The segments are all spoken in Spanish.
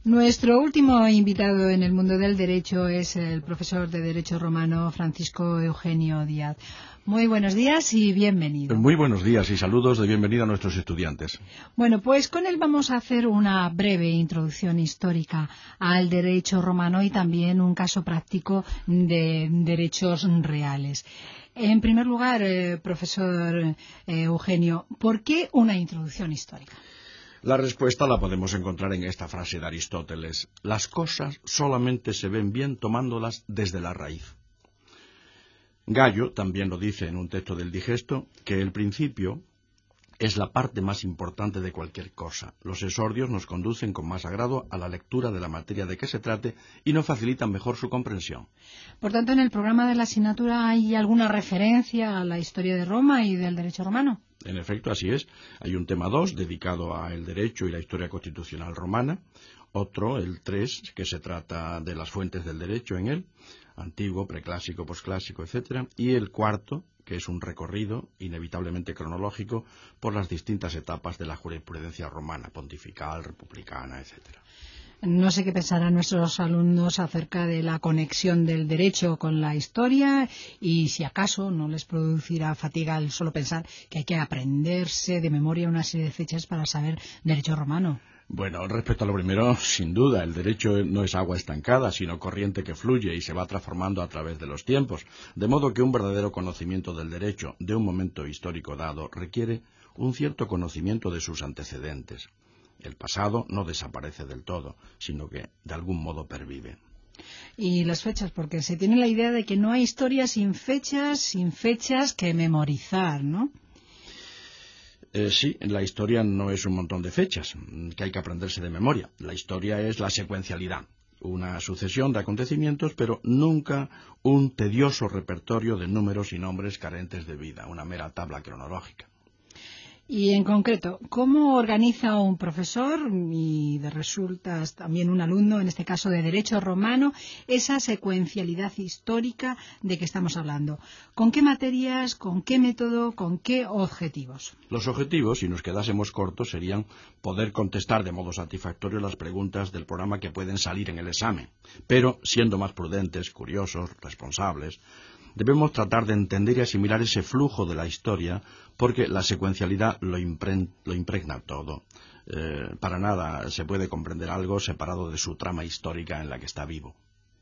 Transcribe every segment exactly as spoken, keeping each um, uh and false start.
Nuestro último invitado en el mundo del derecho es el profesor de Derecho Romano Francisco Eugenio Díaz. Muy buenos días y bienvenido. Muy buenos días y saludos de bienvenida a nuestros estudiantes. Bueno, pues con él vamos a hacer una breve introducción histórica al derecho romano y también un caso práctico de derechos reales. En primer lugar, eh, profesor eh, Eugenio, ¿por qué una introducción histórica? La respuesta la podemos encontrar en esta frase de Aristóteles: las cosas solamente se ven bien tomándolas desde la raíz. Gallo también lo dice en un texto del Digesto, que el principio es la parte más importante de cualquier cosa. Los exordios nos conducen con más agrado a la lectura de la materia de que se trate y nos facilitan mejor su comprensión. Por tanto, en el programa de la asignatura hay alguna referencia a la historia de Roma y del derecho romano. En efecto, así es. Hay un tema dos dedicado al derecho y la historia constitucional romana, otro, el tres, que se trata de las fuentes del derecho en él, antiguo, preclásico, posclásico, etcétera, y el cuarto, que es un recorrido inevitablemente cronológico por las distintas etapas de la jurisprudencia romana, pontifical, republicana, etcétera. No sé qué pensarán nuestros alumnos acerca de la conexión del derecho con la historia y si acaso no les producirá fatiga el solo pensar que hay que aprenderse de memoria una serie de fechas para saber derecho romano. Bueno, respecto a lo primero, sin duda, el derecho no es agua estancada, sino corriente que fluye y se va transformando a través de los tiempos, de modo que un verdadero conocimiento del derecho de un momento histórico dado requiere un cierto conocimiento de sus antecedentes. El pasado no desaparece del todo, sino que de algún modo pervive. Y las fechas, porque se tiene la idea de que no hay historia sin fechas, sin fechas que memorizar, ¿no? Eh, sí, la historia no es un montón de fechas que hay que aprenderse de memoria. La historia es la secuencialidad, una sucesión de acontecimientos, pero nunca un tedioso repertorio de números y nombres carentes de vida, una mera tabla cronológica. Y en concreto, ¿cómo organiza un profesor y de resultas también un alumno, en este caso de Derecho Romano, esa secuencialidad histórica de que estamos hablando? ¿Con qué materias, con qué método, con qué objetivos? Los objetivos, si nos quedásemos cortos, serían poder contestar de modo satisfactorio las preguntas del programa que pueden salir en el examen, pero siendo más prudentes, curiosos, responsables. Debemos tratar de entender y asimilar ese flujo de la historia, porque la secuencialidad lo, impre lo impregna todo. Eh, para nada se puede comprender algo separado de su trama histórica en la que está vivo.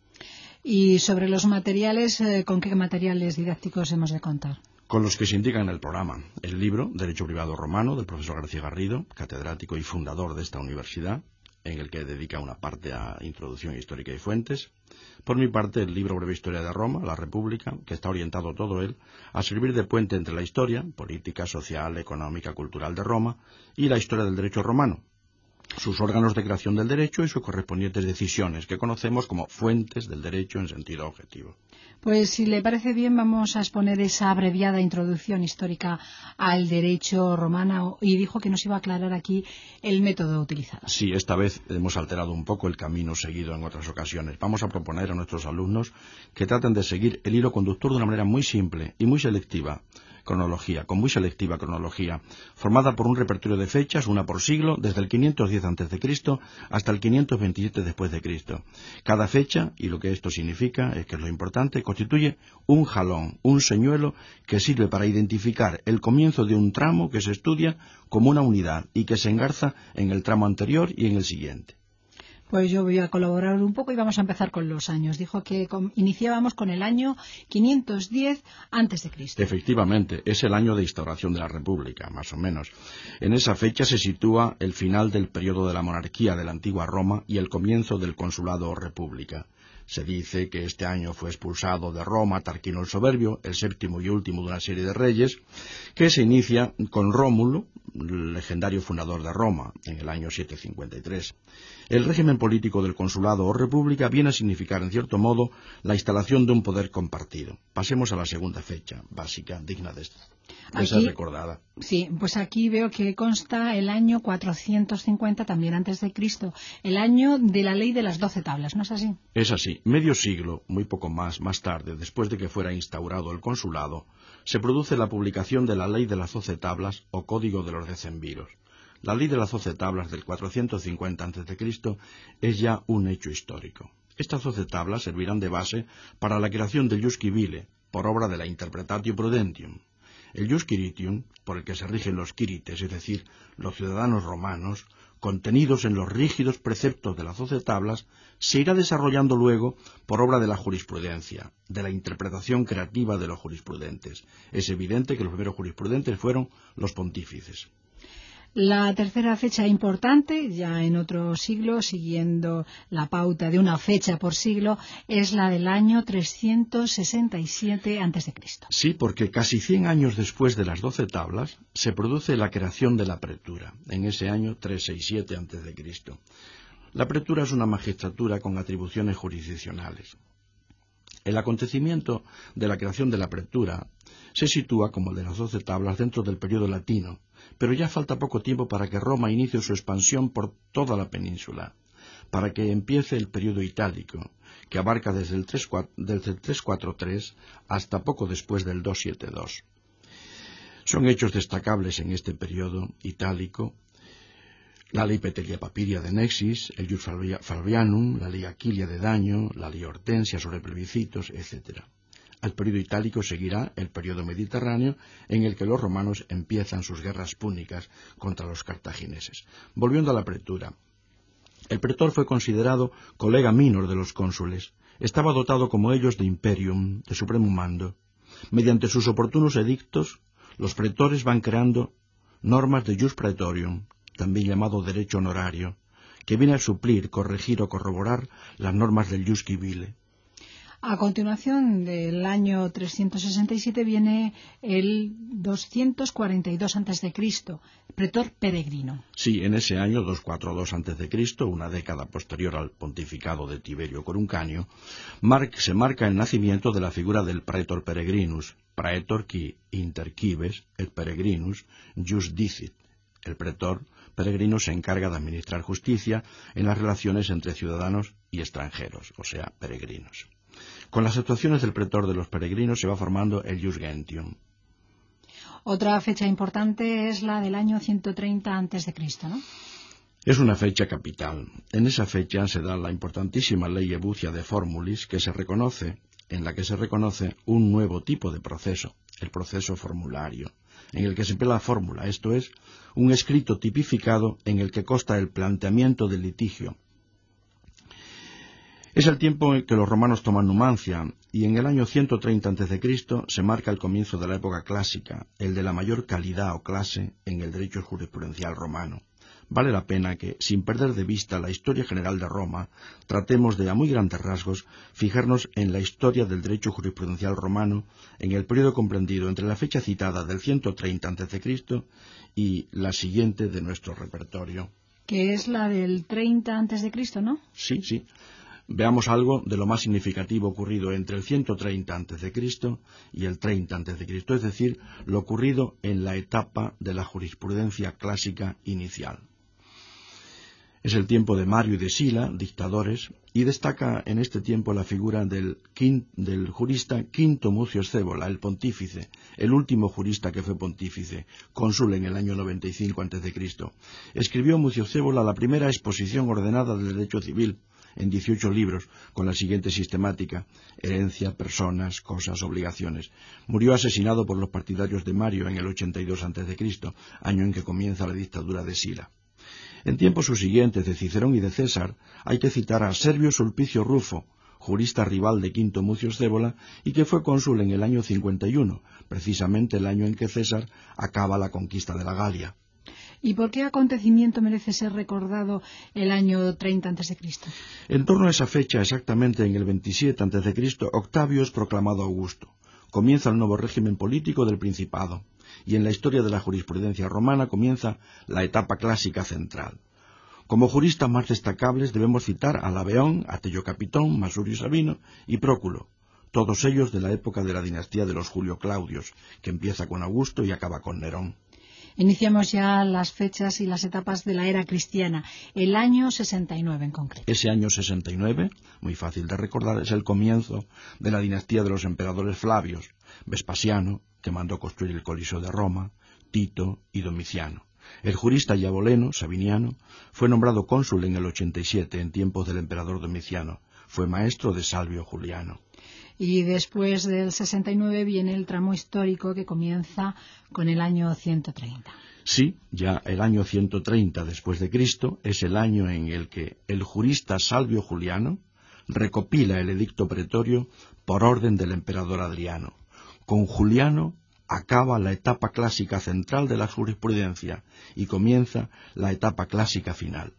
Y sobre los materiales, eh, ¿con qué materiales didácticos hemos de contar? Con los que se indican en el programa. El libro Derecho Privado Romano, del profesor García Garrido, catedrático y fundador de esta universidad, en el que dedica una parte a Introducción Histórica y Fuentes. Por mi parte, el libro Breve Historia de Roma, La República, que está orientado todo él a servir de puente entre la historia, política, social, económica, cultural de Roma, y la historia del derecho romano, sus órganos de creación del derecho y sus correspondientes decisiones, que conocemos como fuentes del derecho en sentido objetivo. Pues si le parece bien, vamos a exponer esa abreviada introducción histórica al derecho romano, y dijo que nos iba a aclarar aquí el método utilizado. Sí, esta vez hemos alterado un poco el camino seguido en otras ocasiones. Vamos a proponer a nuestros alumnos que traten de seguir el hilo conductor de una manera muy simple y muy selectiva. Cronología, con muy selectiva cronología, formada por un repertorio de fechas, una por siglo, desde el quinientos diez antes de Cristo hasta el quinientos veintisiete después de Cristo. Cada fecha, y lo que esto significa, es que es lo importante, constituye un jalón, un señuelo que sirve para identificar el comienzo de un tramo que se estudia como una unidad y que se engarza en el tramo anterior y en el siguiente. Pues yo voy a colaborar un poco y vamos a empezar con los años. Dijo que com- iniciábamos con el año quinientos diez antes de Cristo. Efectivamente, es el año de instauración de la República, más o menos. En esa fecha se sitúa el final del periodo de la monarquía de la antigua Roma y el comienzo del consulado o república. Se dice que este año fue expulsado de Roma Tarquino el Soberbio, el séptimo y último de una serie de reyes, que se inicia con Rómulo, el legendario fundador de Roma, en el año setecientos cincuenta y tres. El régimen político del consulado o república viene a significar, en cierto modo, la instalación de un poder compartido. Pasemos a la segunda fecha, básica, digna de, de ser recordada. Sí, pues aquí veo que consta el año cuatrocientos cincuenta, también antes de Cristo, el año de la ley de las doce tablas, ¿no es así? Es así. Medio siglo, muy poco más, más tarde, después de que fuera instaurado el consulado, se produce la publicación de la ley de las doce tablas o Código de los Decemviros. La ley de las doce tablas del cuatrocientos cincuenta antes de Cristo es ya un hecho histórico. Estas doce tablas servirán de base para la creación del Ius Civile, por obra de la Interpretatio Prudentium. El Ius Quiritium, por el que se rigen los quirites, es decir, los ciudadanos romanos, contenidos en los rígidos preceptos de las doce tablas, se irá desarrollando luego por obra de la jurisprudencia, de la interpretación creativa de los jurisprudentes. Es evidente que los primeros jurisprudentes fueron los pontífices. La tercera fecha importante, ya en otro siglo, siguiendo la pauta de una fecha por siglo, es la del año trescientos sesenta y siete antes de Cristo. Sí, porque casi cien años después de las doce tablas se produce la creación de la pretura, en ese año trescientos sesenta y siete antes de Cristo. La pretura es una magistratura con atribuciones jurisdiccionales. El acontecimiento de la creación de la pretura se sitúa, como el de las doce tablas, dentro del periodo latino, pero ya falta poco tiempo para que Roma inicie su expansión por toda la península, para que empiece el periodo itálico, que abarca desde el trescientos cuarenta y tres hasta poco después del doscientos setenta y dos. Son hechos destacables en este periodo itálico la ley Petelia Papiria de Nexis, el Ius Flavianum, la ley Aquilia de Daño, la ley Hortensia sobre plebiscitos, etcétera. Al periodo itálico seguirá el periodo mediterráneo, en el que los romanos empiezan sus guerras púnicas contra los cartagineses. Volviendo a la pretura, el pretor fue considerado colega minor de los cónsules. Estaba dotado como ellos de imperium, de supremo mando. Mediante sus oportunos edictos, los pretores van creando normas de Ius Praetorium, también llamado derecho honorario, que viene a suplir, corregir o corroborar las normas del Ius Civile. A continuación del año trescientos sesenta y siete viene el doscientos cuarenta y dos antes de Cristo, pretor peregrino. Sí, en ese año doscientos cuarenta y dos antes de Cristo, una década posterior al pontificado de Tiberio Coruncanio, mar se marca el nacimiento de la figura del praetor peregrinus, praetor qui inter cives et peregrinus jus dicit. El pretor peregrino se encarga de administrar justicia en las relaciones entre ciudadanos y extranjeros, o sea, peregrinos. Con las actuaciones del pretor de los peregrinos se va formando el Ius Gentium. Otra fecha importante es la del año ciento treinta antes de Cristo, ¿no? Es una fecha capital. En esa fecha se da la importantísima ley Ebucia de Formulis, que se reconoce, en la que se reconoce un nuevo tipo de proceso, el proceso formulario, en el que se emplea la fórmula, esto es, un escrito tipificado en el que consta el planteamiento del litigio. Es el tiempo en que los romanos toman Numancia, y en el año ciento treinta antes de Cristo se marca el comienzo de la época clásica, el de la mayor calidad o clase en el derecho jurisprudencial romano. Vale la pena que, sin perder de vista la historia general de Roma, tratemos de, a muy grandes rasgos, fijarnos en la historia del derecho jurisprudencial romano en el periodo comprendido entre la fecha citada del ciento treinta antes de Cristo y la siguiente de nuestro repertorio. Que es la del treinta antes de Cristo, ¿no? Sí, sí. Veamos algo de lo más significativo ocurrido entre el ciento treinta antes de Cristo y el treinta antes de Cristo, es decir, lo ocurrido en la etapa de la jurisprudencia clásica inicial. Es el tiempo de Mario y de Sila, dictadores, y destaca en este tiempo la figura del, quin, del jurista Quinto Mucio Scévola, el pontífice, el último jurista que fue pontífice, cónsul en el año noventa y cinco antes de Cristo. Escribió Mucio Scévola la primera exposición ordenada del derecho civil, en dieciocho libros, con la siguiente sistemática: herencia, personas, cosas, obligaciones. Murió asesinado por los partidarios de Mario en el ochenta y dos antes de Cristo, año en que comienza la dictadura de Sila. En tiempos subsiguientes de Cicerón y de César hay que citar a Servio Sulpicio Rufo, jurista rival de Quinto Mucio Scévola y que fue cónsul en el año cincuenta y uno, precisamente el año en que César acaba la conquista de la Galia. ¿Y por qué acontecimiento merece ser recordado el año treinta antes de Cristo? En torno a esa fecha, exactamente en el veintisiete antes de Cristo, Octavio es proclamado Augusto. Comienza el nuevo régimen político del Principado, y en la historia de la jurisprudencia romana comienza la etapa clásica central. Como juristas más destacables debemos citar a Labeón, a Tello Capitón, Masurio Sabino y Próculo, todos ellos de la época de la dinastía de los Julio Claudios, que empieza con Augusto y acaba con Nerón. Iniciamos ya las fechas y las etapas de la era cristiana, el año sesenta y nueve en concreto. Ese año sesenta y nueve, muy fácil de recordar, es el comienzo de la dinastía de los emperadores Flavios, Vespasiano, que mandó construir el Coliseo de Roma, Tito y Domiciano. El jurista Iaboleno, Sabiniano, fue nombrado cónsul en el ochenta y siete, en tiempos del emperador Domiciano. Fue maestro de Salvio Juliano. Y después del sesenta y nueve viene el tramo histórico que comienza con el año ciento treinta. Sí, ya el año ciento treinta después de Cristo es el año en el que el jurista Salvio Juliano recopila el edicto pretorio por orden del emperador Adriano. Con Juliano acaba la etapa clásica central de la jurisprudencia y comienza la etapa clásica final.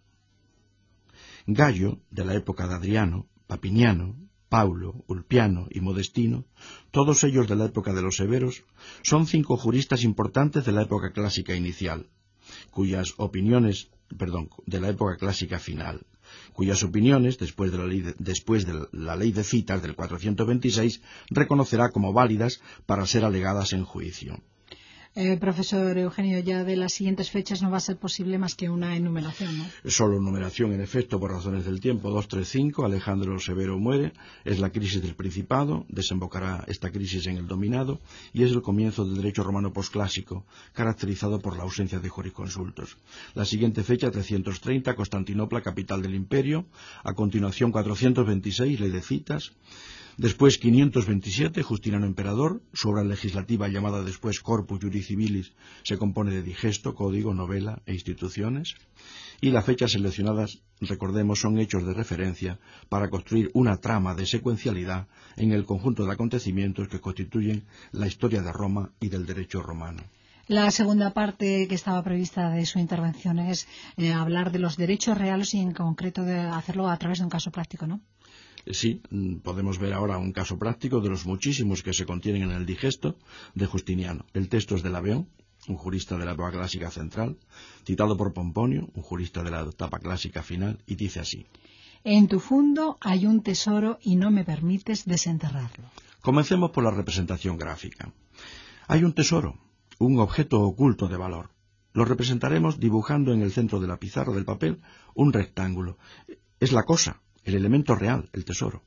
Gallo, de la época de Adriano, Papiniano, Paulo, Ulpiano y Modestino, todos ellos de la época de los severos, son cinco juristas importantes de la época clásica inicial, cuyas opiniones, perdón, de la época clásica final, cuyas opiniones, después de la ley de, después de la ley de citas del cuatrocientos veintiséis, reconocerá como válidas para ser alegadas en juicio. Eh, profesor Eugenio, ya de las siguientes fechas no va a ser posible más que una enumeración, ¿no? Solo numeración, en efecto, por razones del tiempo. dos treinta y cinco, Alejandro Severo muere, es la crisis del Principado, desembocará esta crisis en el dominado, y es el comienzo del derecho romano posclásico, caracterizado por la ausencia de jurisconsultos. La siguiente fecha, trescientos treinta, Constantinopla, capital del imperio, a continuación cuatrocientos veintiséis, ley de citas. Después, quinientos veintisiete, Justiniano emperador, su obra legislativa llamada después Corpus Juris Civilis se compone de digesto, código, novela e instituciones, y las fechas seleccionadas, recordemos, son hechos de referencia para construir una trama de secuencialidad en el conjunto de acontecimientos que constituyen la historia de Roma y del derecho romano. La segunda parte que estaba prevista de su intervención es eh, hablar de los derechos reales y en concreto de hacerlo a través de un caso práctico, ¿no? Sí, podemos ver ahora un caso práctico de los muchísimos que se contienen en el digesto de Justiniano. El texto es de Laveón, un jurista de la época clásica central, citado por Pomponio, un jurista de la etapa clásica final, y dice así: En tu fundo hay un tesoro y no me permites desenterrarlo. Comencemos por la representación gráfica. Hay un tesoro, un objeto oculto de valor. Lo representaremos dibujando en el centro de la pizarra del papel un rectángulo. Es la cosa, el elemento real, el tesoro.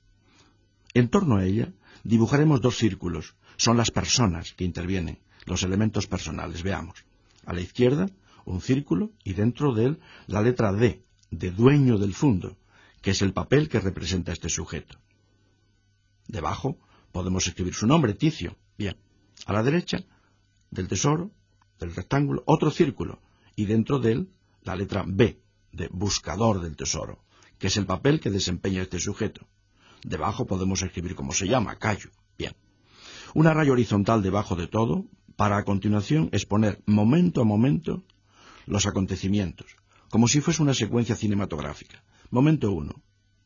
En torno a ella dibujaremos dos círculos. Son las personas que intervienen, los elementos personales. Veamos. A la izquierda, un círculo y dentro de él la letra D, de dueño del fundo, que es el papel que representa este sujeto. Debajo podemos escribir su nombre, Ticio. Bien. A la derecha del tesoro, del rectángulo, otro círculo y dentro de él la letra B, de buscador del tesoro, que es el papel que desempeña este sujeto. Debajo podemos escribir cómo se llama, Cayo. Bien. Una raya horizontal debajo de todo, para a continuación exponer momento a momento los acontecimientos, como si fuese una secuencia cinematográfica. Momento uno.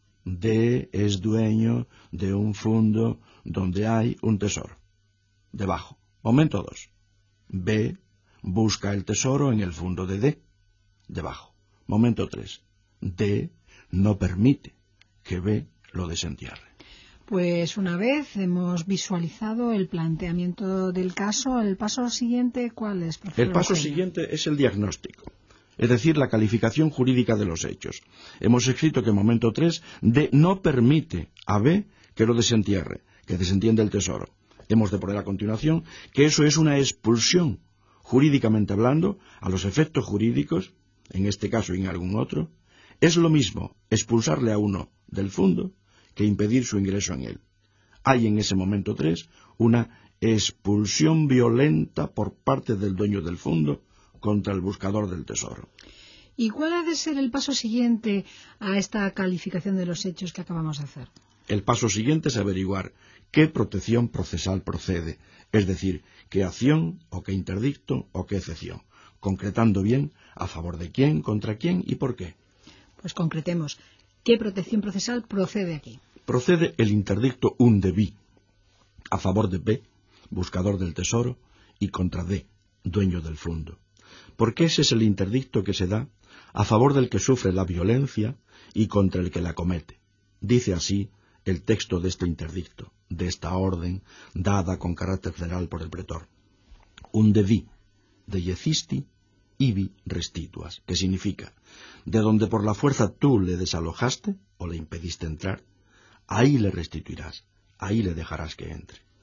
D es dueño de un fundo donde hay un tesoro. Debajo. Momento dos. B busca el tesoro en el fundo de D. Debajo. Momento tres. D no permite que B lo desentierre. Pues una vez hemos visualizado el planteamiento del caso, el paso siguiente, ¿cuál es, profesor? El paso siguiente es el diagnóstico, es decir, la calificación jurídica de los hechos. Hemos escrito que en momento tres, D no permite a B que lo desentierre, que desentienda el tesoro. Hemos de poner a continuación que eso es una expulsión, jurídicamente hablando, a los efectos jurídicos, en este caso y en algún otro. Es lo mismo expulsarle a uno del fundo que impedir su ingreso en él. Hay en ese momento tres una expulsión violenta por parte del dueño del fundo contra el buscador del tesoro. ¿Y cuál ha de ser el paso siguiente a esta calificación de los hechos que acabamos de hacer? El paso siguiente es averiguar qué protección procesal procede, es decir, qué acción o qué interdicto o qué excepción, concretando bien a favor de quién, contra quién y por qué. Pues concretemos. ¿Qué protección procesal procede aquí? Procede el interdicto un de vi, a favor de B, buscador del tesoro, y contra D, dueño del fundo. Porque ese es el interdicto que se da a favor del que sufre la violencia y contra el que la comete. Dice así el texto de este interdicto, de esta orden, dada con carácter general por el pretor. Un de vi, de yecisti, ibi restituas, que significa, de donde por la fuerza tú le desalojaste o le impediste entrar, ahí le restituirás, ahí le dejarás que entre.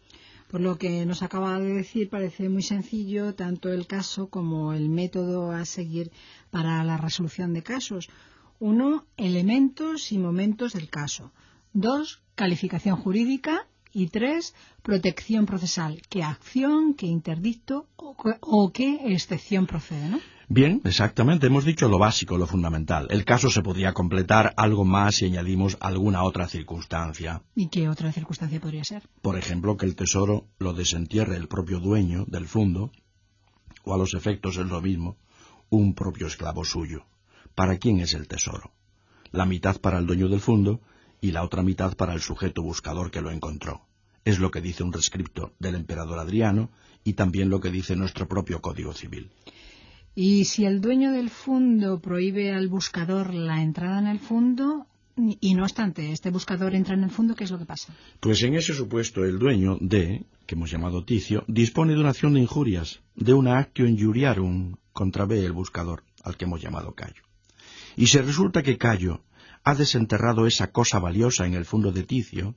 Por lo que nos acaba de decir, parece muy sencillo tanto el caso como el método a seguir para la resolución de casos. Uno, elementos y momentos del caso. Dos, calificación jurídica. Y tres, protección procesal. ¿Qué acción, qué interdicto o, o qué excepción procede, ¿no? Bien, exactamente. Hemos dicho lo básico, lo fundamental. El caso se podría completar algo más si añadimos alguna otra circunstancia. ¿Y qué otra circunstancia podría ser? Por ejemplo, que el tesoro lo desentierre el propio dueño del fondo, o a los efectos es lo mismo, un propio esclavo suyo. ¿Para quién es el tesoro? La mitad para el dueño del fondo y la otra mitad para el sujeto buscador que lo encontró. Es lo que dice un rescripto del emperador Adriano y también lo que dice nuestro propio Código Civil. Y si el dueño del fondo prohíbe al buscador la entrada en el fondo, y no obstante, este buscador entra en el fondo, ¿qué es lo que pasa? Pues en ese supuesto el dueño de, que hemos llamado Ticio, dispone de una acción de injurias, de una actio injuriarum contra B, el buscador, al que hemos llamado Cayo. Y si resulta que Cayo ha desenterrado esa cosa valiosa en el fondo de Ticio,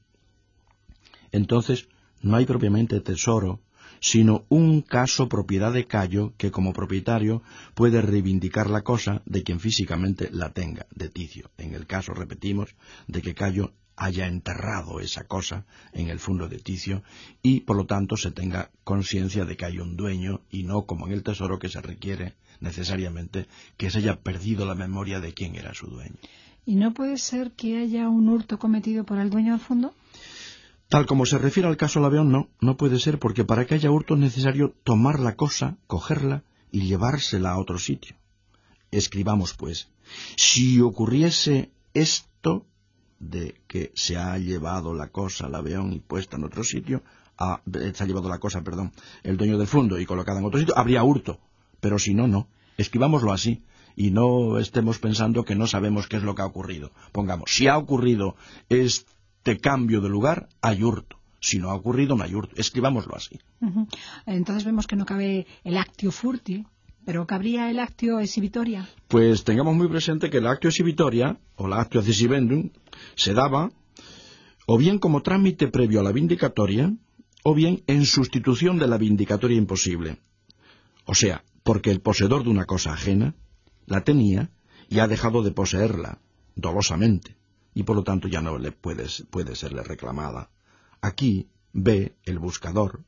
entonces no hay propiamente tesoro, sino un caso propiedad de Cayo que como propietario puede reivindicar la cosa de quien físicamente la tenga, de Ticio. En el caso, repetimos, de que Cayo haya enterrado esa cosa en el fondo de Ticio y por lo tanto se tenga conciencia de que hay un dueño y no como en el tesoro que se requiere necesariamente que se haya perdido la memoria de quién era su dueño. ¿Y no puede ser que haya un hurto cometido por el dueño del fondo? Tal como se refiere al caso Laveón, no, no puede ser, porque para que haya hurto es necesario tomar la cosa, cogerla y llevársela a otro sitio. Escribamos, pues, si ocurriese esto de que se ha llevado la cosa Laveón y puesta en otro sitio, a, se ha llevado la cosa, perdón, el dueño del fondo y colocada en otro sitio, habría hurto, pero si no, no. Escribámoslo así. Y no estemos pensando que no sabemos qué es lo que ha ocurrido. Pongamos, si ha ocurrido este cambio de lugar, hay hurto. Si no ha ocurrido, no hay hurto. Escribámoslo así. Uh-huh. Entonces vemos que no cabe el actio furti, pero cabría el actio exhibitoria. Pues tengamos muy presente que el actio exhibitoria, o la actio accessibendum, se daba o bien como trámite previo a la vindicatoria, o bien en sustitución de la vindicatoria imposible. O sea, porque el poseedor de una cosa ajena la tenía y ha dejado de poseerla dolosamente y por lo tanto ya no le puede, puede serle reclamada. Aquí ve el buscador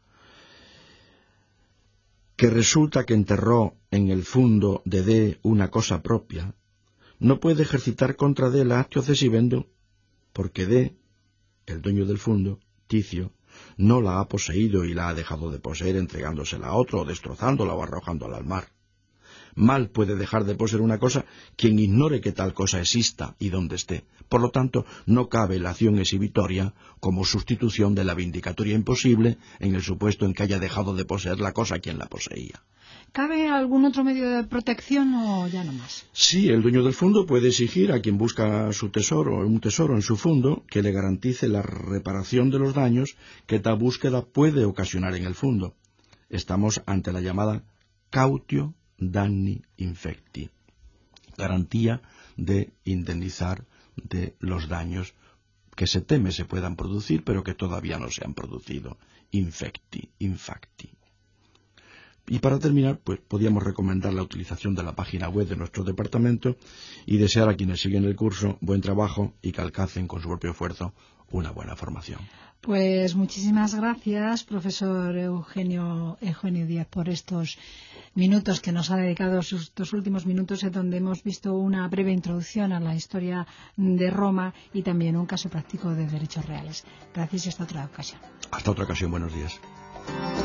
que resulta que enterró en el fondo de D una cosa propia, no puede ejercitar contra D la actio accessibendum porque D, el dueño del fondo, Ticio, no la ha poseído y la ha dejado de poseer entregándosela a otro o destrozándola o arrojándola al mar. Mal puede dejar de poseer una cosa quien ignore que tal cosa exista y dónde esté. Por lo tanto, no cabe la acción exhibitoria como sustitución de la vindicatoria imposible en el supuesto en que haya dejado de poseer la cosa quien la poseía. ¿Cabe algún otro medio de protección o ya no más? Sí, el dueño del fondo puede exigir a quien busca su tesoro, un tesoro en su fondo, que le garantice la reparación de los daños que tal búsqueda puede ocasionar en el fondo. Estamos ante la llamada cautio danni infecti, garantía de indemnizar de los daños que se teme se puedan producir, pero que todavía no se han producido. Infecti, infacti. Y para terminar, pues podríamos recomendar la utilización de la página web de nuestro departamento y desear a quienes siguen el curso buen trabajo y que alcancen con su propio esfuerzo una buena formación. Pues muchísimas gracias, profesor Eugenio, Eugenio Díaz, por estos minutos que nos ha dedicado, estos últimos minutos en donde hemos visto una breve introducción a la historia de Roma y también un caso práctico de derechos reales. Gracias y hasta otra ocasión. Hasta otra ocasión, buenos días.